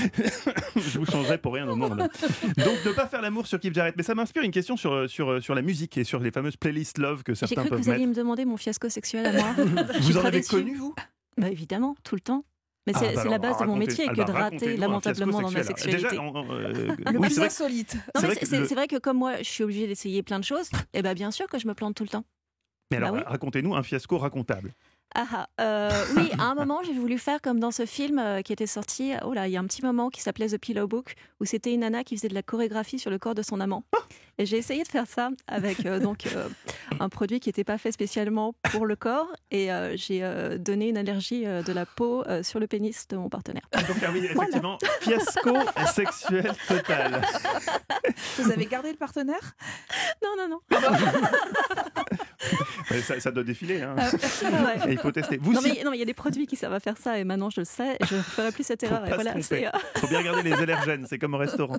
Je vous changerai pour rien au monde. Donc, ne pas faire l'amour sur Keith Jarrett. Mais ça m'inspire une question sur la musique et sur les fameuses playlists Love que J'ai certains cru que peuvent vous alliez mettre. me demander mon fiasco sexuel à moi. Je suis Vous en très avez déçue. connu, vous? Bah évidemment, tout le temps. Mais Ah, c'est bah la alors, base de mon racontez- métier ah que bah, de rater racontez-nous un fiasco lamentablement dans ma sexuel. sexualité. Déjà, Le oui, plus c'est vrai que- insolite. Non, c'est mais vrai que c'est vrai que comme moi, je suis obligée d'essayer plein de choses, et bien bien sûr que je me plante tout le temps. Mais Bah alors, oui. racontez-nous un fiasco racontable. Oui, à un moment, j'ai voulu faire comme dans ce film qui était sorti, oh là, il y a un petit moment qui s'appelait The Pillow Book, où c'était une nana qui faisait de la chorégraphie sur le corps de son amant. Et j'ai essayé de faire ça avec un produit qui n'était pas fait spécialement pour le corps, et j'ai donné une allergie de la peau sur le pénis de mon partenaire. Donc, ah oui, effectivement, fiasco sexuel total. Vous avez gardé le partenaire? Non, non, non. Ça doit défiler. Hein. Ouais. Et il faut tester. Vous, Non, si- mais il y a des produits qui servent à faire ça, et maintenant je le sais, je ne ferai plus cette Faut pas. pas Et voilà, se tromper. Faut bien regarder les allergènes, c'est comme au restaurant.